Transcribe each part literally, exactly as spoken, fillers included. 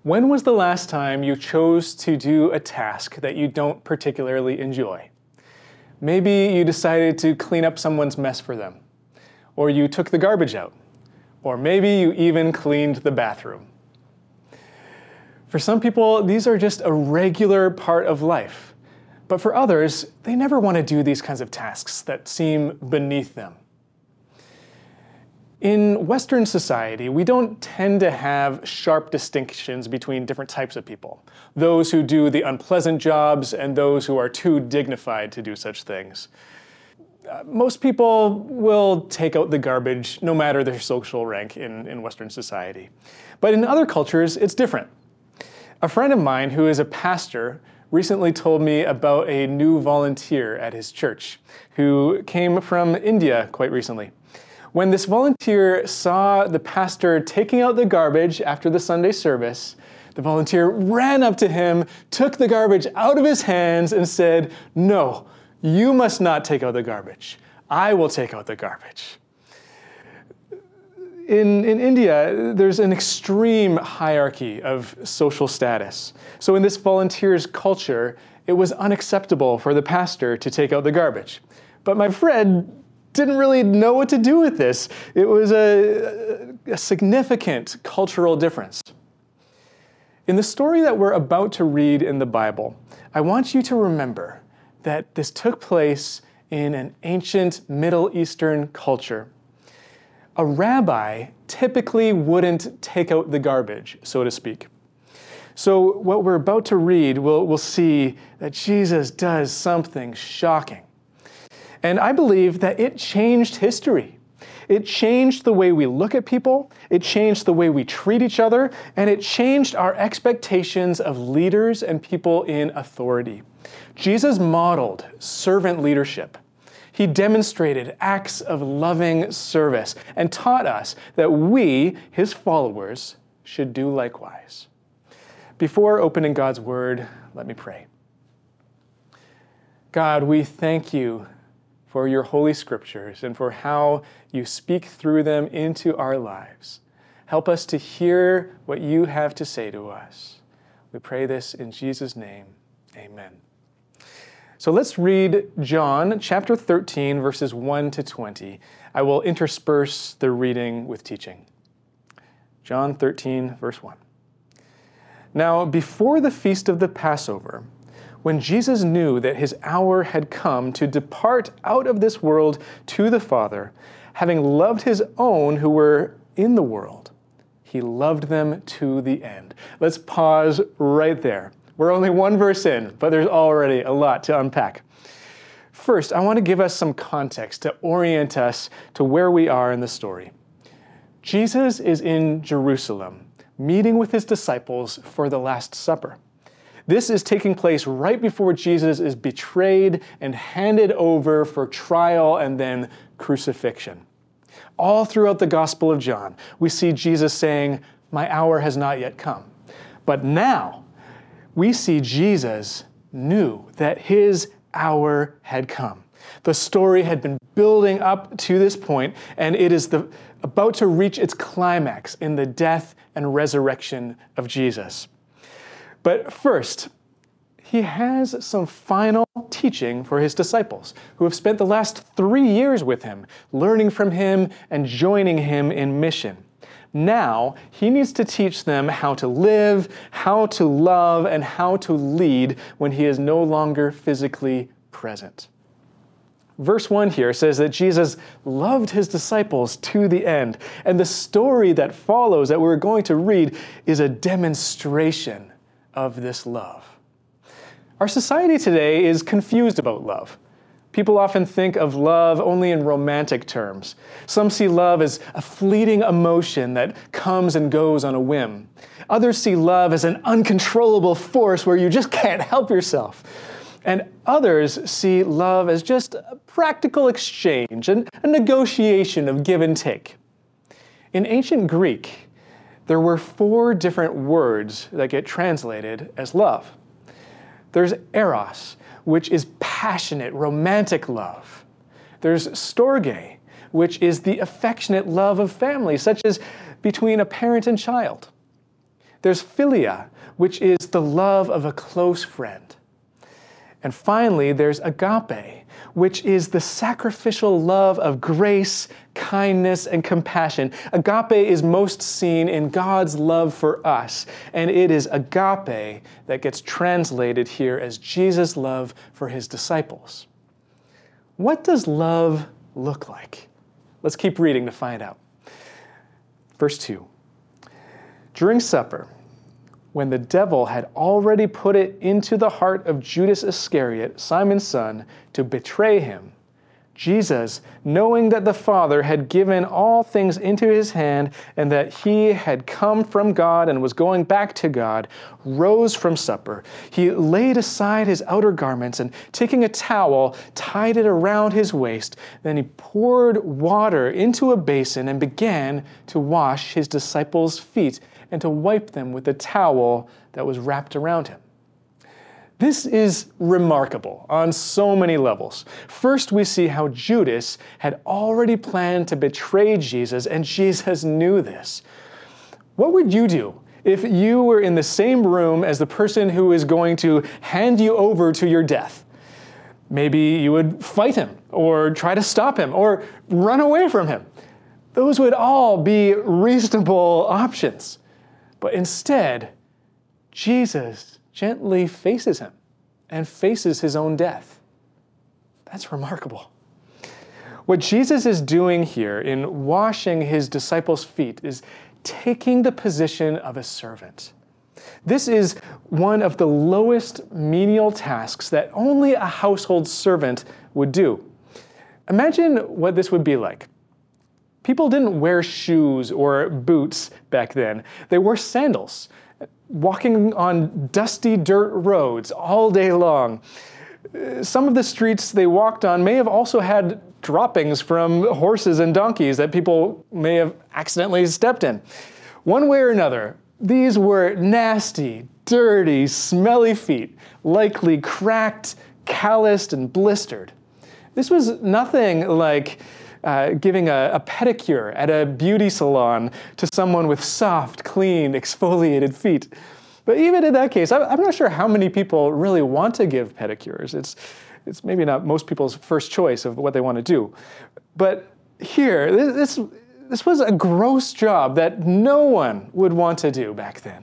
When was the last time you chose to do a task that you don't particularly enjoy? Maybe you decided to clean up someone's mess for them, or you took the garbage out, or maybe you even cleaned the bathroom. For some people, these are just a regular part of life, but for others, they never want to do these kinds of tasks that seem beneath them. In Western society, we don't tend to have sharp distinctions between different types of people. Those who do the unpleasant jobs and those who are too dignified to do such things. Uh, most people will take out the garbage no matter their social rank in, in Western society. But in other cultures, it's different. A friend of mine who is a pastor recently told me about a new volunteer at his church who came from India quite recently. When this volunteer saw the pastor taking out the garbage after the Sunday service, the volunteer ran up to him, took the garbage out of his hands, and said, "No, you must not take out the garbage. I will take out the garbage." In, in India, there's an extreme hierarchy of social status. So in this volunteer's culture, it was unacceptable for the pastor to take out the garbage. But my friend didn't really know what to do with this. It was a, a significant cultural difference. In the story that we're about to read in the Bible, I want you to remember that this took place in an ancient Middle Eastern culture. A rabbi typically wouldn't take out the garbage, so to speak. So what we're about to read, we'll, we'll see that Jesus does something shocking. And I believe that it changed history. It changed the way we look at people, it changed the way we treat each other, and it changed our expectations of leaders and people in authority. Jesus modeled servant leadership. He demonstrated acts of loving service and taught us that we, his followers, should do likewise. Before opening God's word, let me pray. God, we thank you for your holy scriptures and for how you speak through them into our lives. Help us to hear what you have to say to us. We pray this in Jesus' name. Amen. So let's read John chapter thirteen, verses one to twenty. I will intersperse the reading with teaching. John thirteen, verse one. Now, before the feast of the Passover, when Jesus knew that his hour had come to depart out of this world to the Father, having loved his own who were in the world, he loved them to the end. Let's pause right there. We're only one verse in, but there's already a lot to unpack. First, I want to give us some context to orient us to where we are in the story. Jesus is in Jerusalem, meeting with his disciples for the Last Supper. This is taking place right before Jesus is betrayed and handed over for trial and then crucifixion. All throughout the Gospel of John, we see Jesus saying, "My hour has not yet come." But now, we see Jesus knew that his hour had come. The story had been building up to this point, and it is the, about to reach its climax in the death and resurrection of Jesus. But first, he has some final teaching for his disciples, who have spent the last three years with him, learning from him and joining him in mission. Now, he needs to teach them how to live, how to love, and how to lead when he is no longer physically present. Verse one here says that Jesus loved his disciples to the end, and the story that follows that we're going to read is a demonstration of this love. Our society today is confused about love. People often think of love only in romantic terms. Some see love as a fleeting emotion that comes and goes on a whim. Others see love as an uncontrollable force where you just can't help yourself. And others see love as just a practical exchange and a negotiation of give and take. In ancient Greek, there were four different words that get translated as love. There's eros, which is passionate, romantic love. There's storge, which is the affectionate love of family, such as between a parent and child. There's philia, which is the love of a close friend. And finally, there's agape, which is the sacrificial love of grace, kindness, and compassion. Agape is most seen in God's love for us, and it is agape that gets translated here as Jesus' love for his disciples. What does love look like? Let's keep reading to find out. Verse two. During supper, when the devil had already put it into the heart of Judas Iscariot, Simon's son, to betray him, Jesus, knowing that the Father had given all things into his hand and that he had come from God and was going back to God, rose from supper. He laid aside his outer garments and, taking a towel, tied it around his waist. Then he poured water into a basin and began to wash his disciples' feet and to wipe them with the towel that was wrapped around him. This is remarkable on so many levels. First, we see how Judas had already planned to betray Jesus, and Jesus knew this. What would you do if you were in the same room as the person who is going to hand you over to your death? Maybe you would fight him, or try to stop him, or run away from him. Those would all be reasonable options. But instead, Jesus gently faces him and faces his own death. That's remarkable. What Jesus is doing here in washing his disciples' feet is taking the position of a servant. This is one of the lowest menial tasks that only a household servant would do. Imagine what this would be like. People didn't wear shoes or boots back then. They wore sandals, walking on dusty dirt roads all day long. Some of the streets they walked on may have also had droppings from horses and donkeys that people may have accidentally stepped in. One way or another, these were nasty, dirty, smelly feet, likely cracked, calloused, and blistered. This was nothing like Uh, giving a, a pedicure at a beauty salon to someone with soft, clean, exfoliated feet. But even in that case, I'm not sure how many people really want to give pedicures. It's, it's maybe not most people's first choice of what they want to do. But here, this, this was a gross job that no one would want to do back then.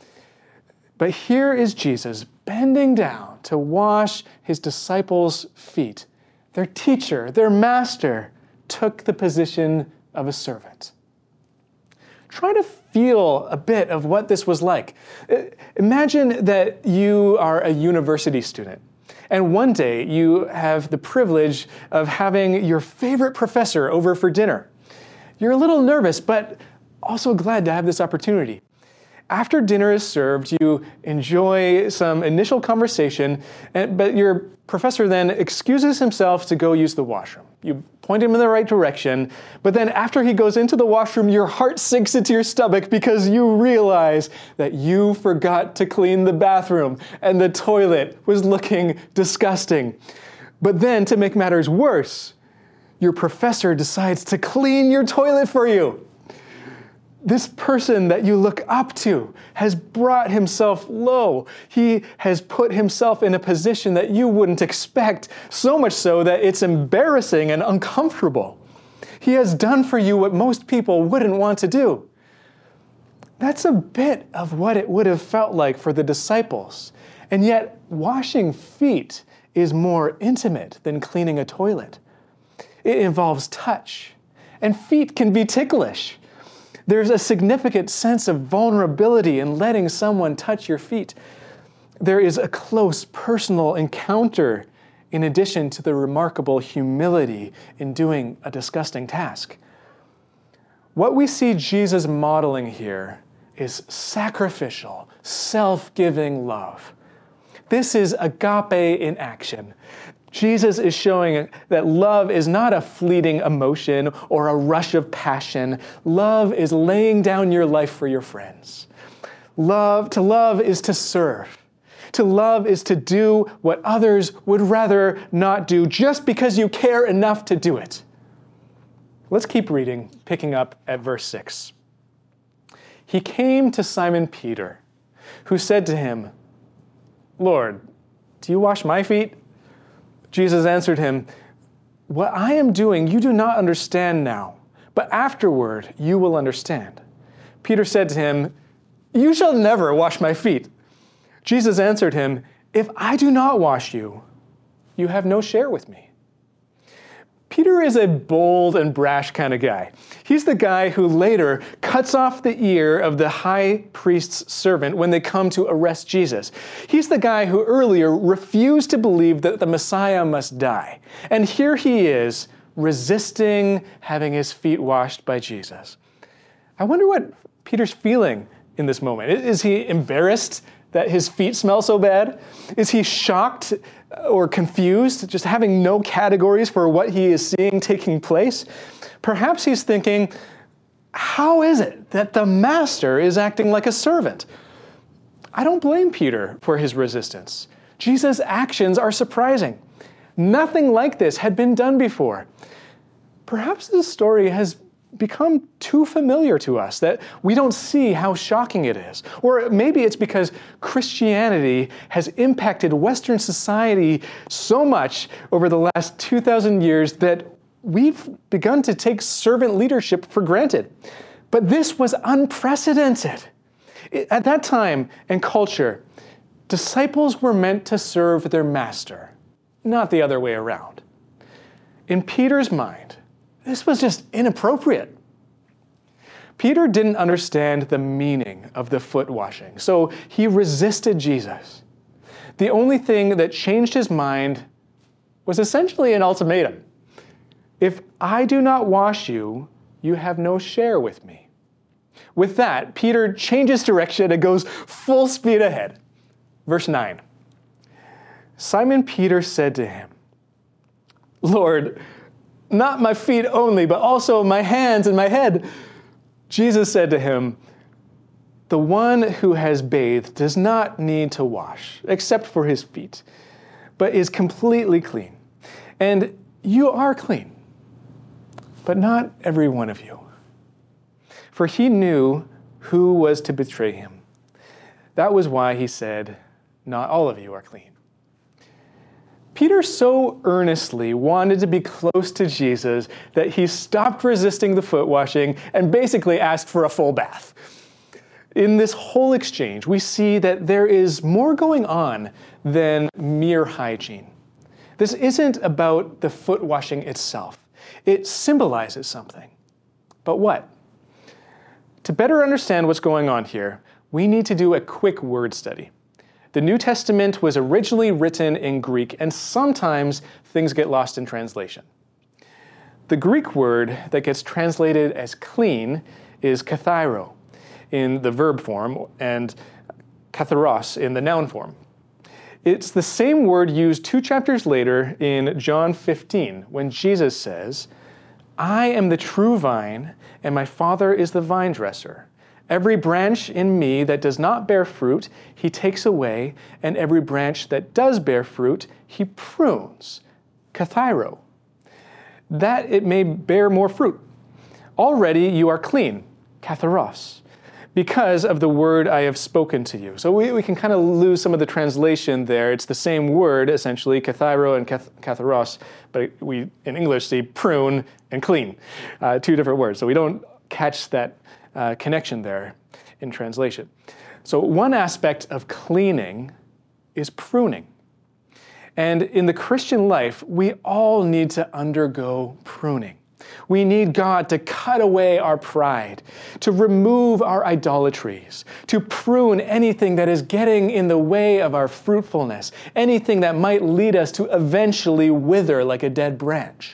But here is Jesus bending down to wash his disciples' feet. Their teacher, their master, took the position of a servant. Try to feel a bit of what this was like. Imagine that you are a university student, and one day you have the privilege of having your favorite professor over for dinner. You're a little nervous, but also glad to have this opportunity. After dinner is served, you enjoy some initial conversation, but your professor then excuses himself to go use the washroom. You point him in the right direction, but then after he goes into the washroom, your heart sinks into your stomach because you realize that you forgot to clean the bathroom and the toilet was looking disgusting. But then, to make matters worse, your professor decides to clean your toilet for you. This person that you look up to has brought himself low. He has put himself in a position that you wouldn't expect, so much so that it's embarrassing and uncomfortable. He has done for you what most people wouldn't want to do. That's a bit of what it would have felt like for the disciples. And yet, washing feet is more intimate than cleaning a toilet. It involves touch, and feet can be ticklish. There's a significant sense of vulnerability in letting someone touch your feet. There is a close personal encounter in addition to the remarkable humility in doing a disgusting task. What we see Jesus modeling here is sacrificial, self-giving love. This is agape in action. Jesus is showing that love is not a fleeting emotion or a rush of passion. Love is laying down your life for your friends. Love, to love is to serve. To love is to do what others would rather not do just because you care enough to do it. Let's keep reading, picking up at verse six. he came to Simon Peter, who said to him, "Lord, do you wash my feet?" Jesus answered him, "What I am doing you do not understand now, but afterward you will understand." Peter said to him, "You shall never wash my feet." Jesus answered him, "If I do not wash you, you have no share with me." Peter is a bold and brash kind of guy. He's the guy who later cuts off the ear of the high priest's servant when they come to arrest Jesus. He's the guy who earlier refused to believe that the Messiah must die. And here he is, resisting having his feet washed by Jesus. I wonder what Peter's feeling in this moment. Is he embarrassed that his feet smell so bad? Is he shocked or confused, just having no categories for what he is seeing taking place? Perhaps he's thinking, how is it that the master is acting like a servant? I don't blame Peter for his resistance. Jesus' actions are surprising. Nothing like this had been done before. Perhaps this story has become too familiar to us, that we don't see how shocking it is. Or maybe it's because Christianity has impacted Western society so much over the last two thousand years that we've begun to take servant leadership for granted. But this was unprecedented. At that time and culture, disciples were meant to serve their master, not the other way around. In Peter's mind, this was just inappropriate. Peter didn't understand the meaning of the foot washing, so he resisted Jesus. The only thing that changed his mind was essentially an ultimatum. If I do not wash you, you have no share with me. With that, Peter changes direction and goes full speed ahead. Verse nine. Simon Peter said to him, "Lord, not my feet only, but also my hands and my head." Jesus said to him, "The one who has bathed does not need to wash, except for his feet, but is completely clean. And you are clean, but not every one of you." For he knew who was to betray him. That was why he said, "Not all of you are clean." Peter so earnestly wanted to be close to Jesus that he stopped resisting the foot washing and basically asked for a full bath. In this whole exchange, we see that there is more going on than mere hygiene. This isn't about the foot washing itself. It symbolizes something. But what? To better understand what's going on here, we need to do a quick word study. The New Testament was originally written in Greek, and sometimes things get lost in translation. The Greek word that gets translated as clean is kathairo in the verb form and katharos in the noun form. It's the same word used two chapters later in John fifteen when Jesus says, "I am the true vine, and my Father is the vine dresser. Every branch in me that does not bear fruit, he takes away, and every branch that does bear fruit, he prunes." Kathairo. That it may bear more fruit. Already you are clean, katharos, because of the word I have spoken to you. So we, we can kind of lose some of the translation there. It's the same word, essentially, kathairo and kath- katharos, but we, in English, see prune and clean, uh, two different words. So we don't catch that Uh, connection there in translation. So one aspect of cleaning is pruning. And in the Christian life, we all need to undergo pruning. We need God to cut away our pride, to remove our idolatries, to prune anything that is getting in the way of our fruitfulness, anything that might lead us to eventually wither like a dead branch.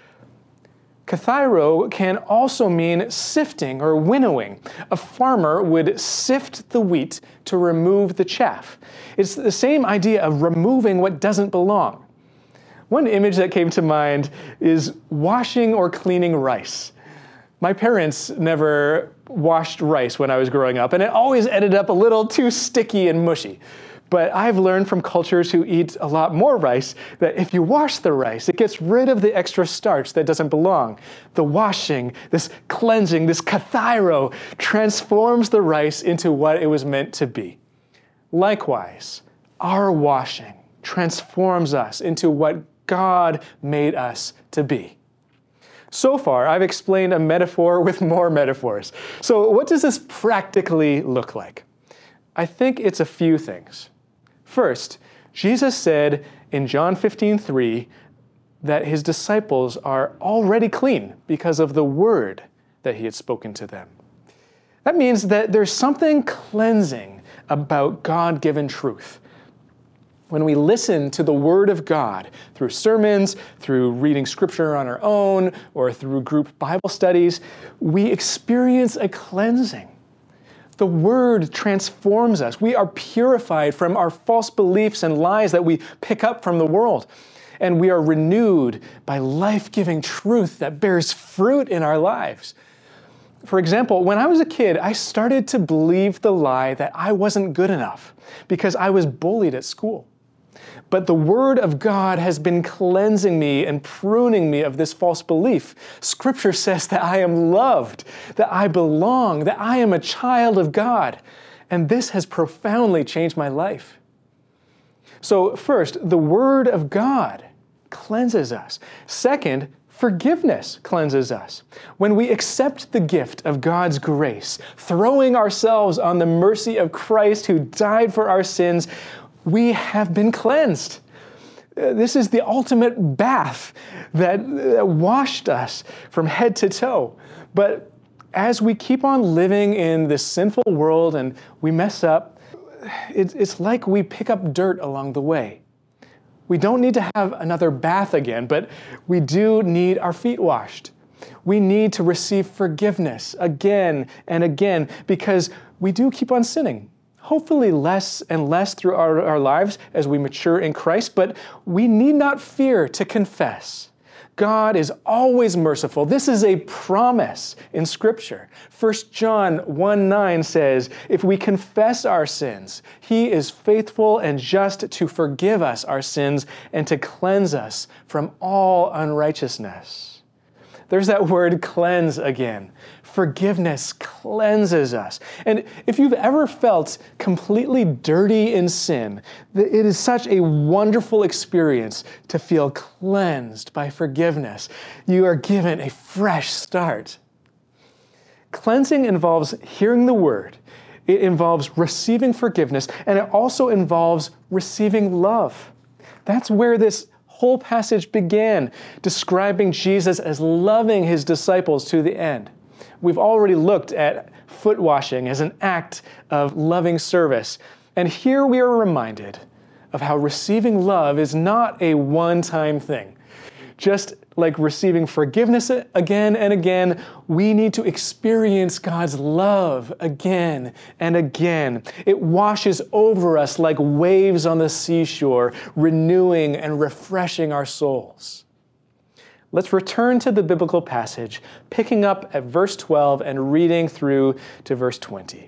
Kathairo can also mean sifting or winnowing. A farmer would sift the wheat to remove the chaff. It's the same idea of removing what doesn't belong. One image that came to mind is washing or cleaning rice. My parents never washed rice when I was growing up, and it always ended up a little too sticky and mushy. But I've learned from cultures who eat a lot more rice that if you wash the rice, it gets rid of the extra starch that doesn't belong. The washing, this cleansing, this kathairo transforms the rice into what it was meant to be. Likewise, our washing transforms us into what God made us to be. So far, I've explained a metaphor with more metaphors. So what does this practically look like? I think it's a few things. First, Jesus said in John fifteen three that his disciples are already clean because of the word that he had spoken to them. That means that there's something cleansing about God-given truth. When we listen to the Word of God through sermons, through reading Scripture on our own, or through group Bible studies, we experience a cleansing. The Word transforms us. We are purified from our false beliefs and lies that we pick up from the world. And we are renewed by life-giving truth that bears fruit in our lives. For example, when I was a kid, I started to believe the lie that I wasn't good enough because I was bullied at school. But the Word of God has been cleansing me and pruning me of this false belief. Scripture says that I am loved, that I belong, that I am a child of God. And this has profoundly changed my life. So first, the Word of God cleanses us. Second, forgiveness cleanses us. When we accept the gift of God's grace, throwing ourselves on the mercy of Christ who died for our sins, we have been cleansed. This is the ultimate bath that washed us from head to toe. But as we keep on living in this sinful world and we mess up, it's like we pick up dirt along the way. We don't need to have another bath again, but we do need our feet washed. We need to receive forgiveness again and again because we do keep on sinning. Hopefully less and less through our, our lives as we mature in Christ, but we need not fear to confess. God is always merciful. This is a promise in Scripture. First John one nine says, if we confess our sins, He is faithful and just to forgive us our sins and to cleanse us from all unrighteousness. There's that word cleanse again. Forgiveness cleanses us. And if you've ever felt completely dirty in sin, it is such a wonderful experience to feel cleansed by forgiveness. You are given a fresh start. Cleansing involves hearing the word. It involves receiving forgiveness, and it also involves receiving love. That's where this whole passage began, describing Jesus as loving his disciples to the end. We've already looked at foot washing as an act of loving service. And here we are reminded of how receiving love is not a one-time thing. Just like receiving forgiveness again and again, we need to experience God's love again and again. It washes over us like waves on the seashore, renewing and refreshing our souls. Let's return to the biblical passage, picking up at verse twelve and reading through to verse twenty.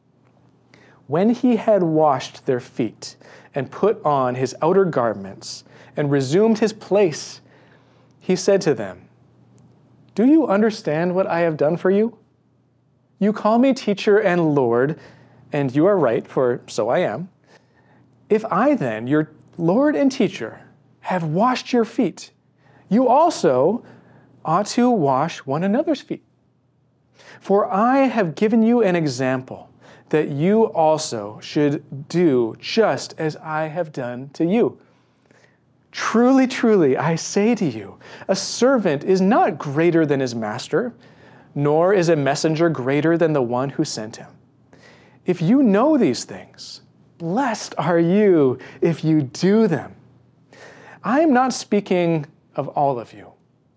When he had washed their feet and put on his outer garments and resumed his place, he said to them, "Do you understand what I have done for you? You call me teacher and Lord, and you are right, for so I am. If I then, your Lord and teacher, have washed your feet, you also ought to wash one another's feet. For I have given you an example that you also should do just as I have done to you. Truly, truly, I say to you, a servant is not greater than his master, nor is a messenger greater than the one who sent him. If you know these things, blessed are you if you do them. I am not speaking of all of you.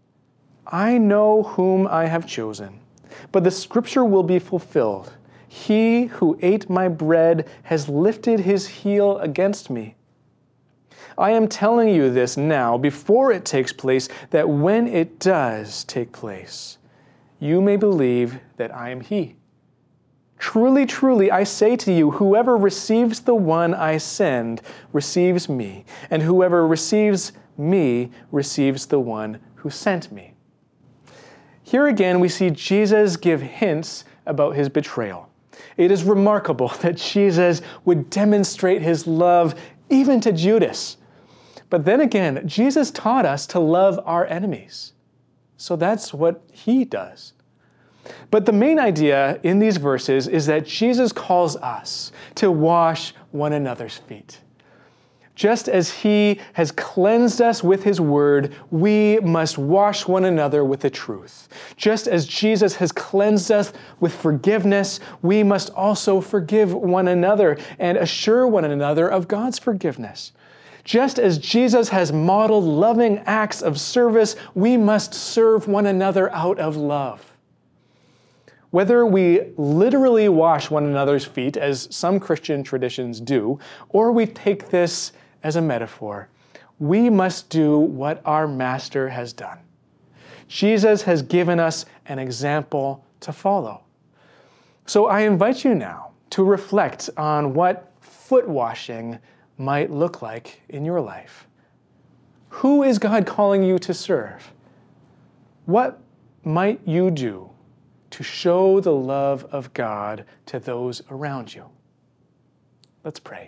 I know whom I have chosen, but the scripture will be fulfilled. He who ate my bread has lifted his heel against me. I am telling you this now before it takes place, that when it does take place, you may believe that I am he. Truly, truly, I say to you, whoever receives the one I send receives me, and whoever receives me receives the one who sent me." Here again, we see Jesus give hints about his betrayal. It is remarkable that Jesus would demonstrate his love even to Judas. But then again, Jesus taught us to love our enemies. So that's what he does. But the main idea in these verses is that Jesus calls us to wash one another's feet. Just as he has cleansed us with his word, we must wash one another with the truth. Just as Jesus has cleansed us with forgiveness, we must also forgive one another and assure one another of God's forgiveness. Just as Jesus has modeled loving acts of service, we must serve one another out of love. Whether we literally wash one another's feet, as some Christian traditions do, or we take this as a metaphor, we must do what our Master has done. Jesus has given us an example to follow. So I invite you now to reflect on what foot washing might look like in your life. Who is God calling you to serve? What might you do to show the love of God to those around you? Let's pray.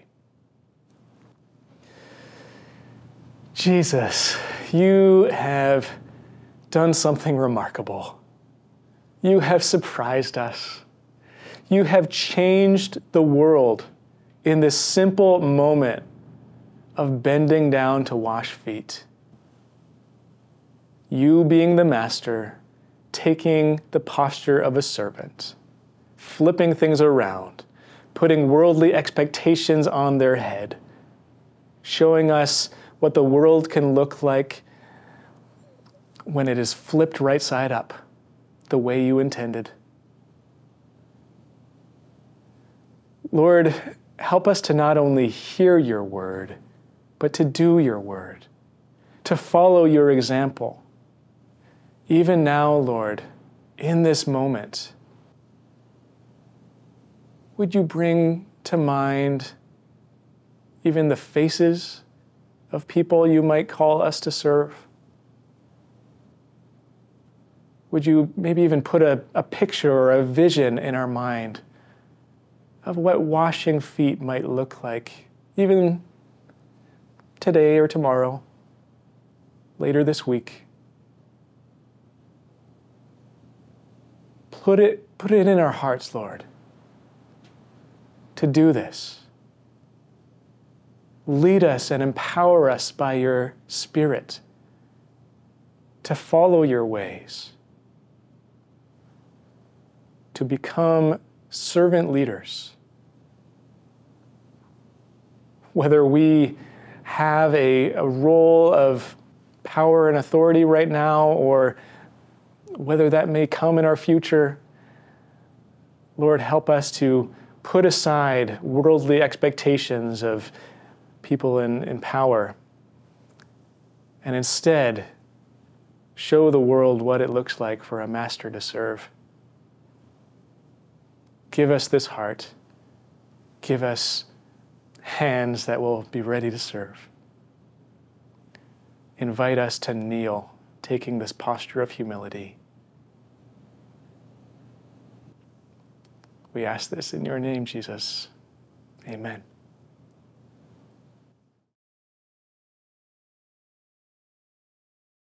Jesus, you have done something remarkable. You have surprised us. You have changed the world in this simple moment of bending down to wash feet. You being the master, taking the posture of a servant, flipping things around, putting worldly expectations on their head, showing us what the world can look like when it is flipped right side up, the way you intended. Lord, help us to not only hear your word, but to do your word, to follow your example. Even now, Lord, in this moment, would you bring to mind even the faces of people you might call us to serve? Would you maybe even put a, a picture or a vision in our mind of what washing feet might look like, even today or tomorrow, later this week? Put it, put it in our hearts, Lord, to do this. Lead us and empower us by your Spirit to follow your ways, to become servant leaders. Whether we have a, a role of power and authority right now, or whether that may come in our future, Lord, help us to put aside worldly expectations of people in, in power and instead show the world what it looks like for a master to serve. Give us this heart. Give us hands that will be ready to serve. Invite us to kneel, taking this posture of humility. We ask this in your name, Jesus. Amen.